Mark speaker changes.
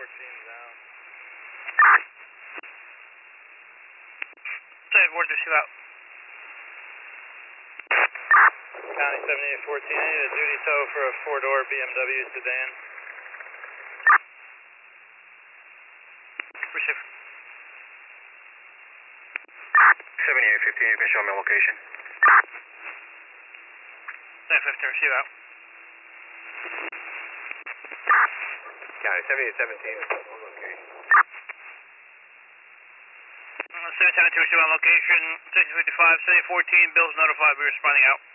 Speaker 1: down.
Speaker 2: 74, receive out.
Speaker 1: County 7814, I need a duty tow for a 4-door BMW sedan.
Speaker 2: Receive.
Speaker 3: 7815, you can show me location.
Speaker 2: 715, receive out.
Speaker 3: County 7817, location.
Speaker 2: 772, receive on location. 655, 7014, Bill's notified, we're responding out.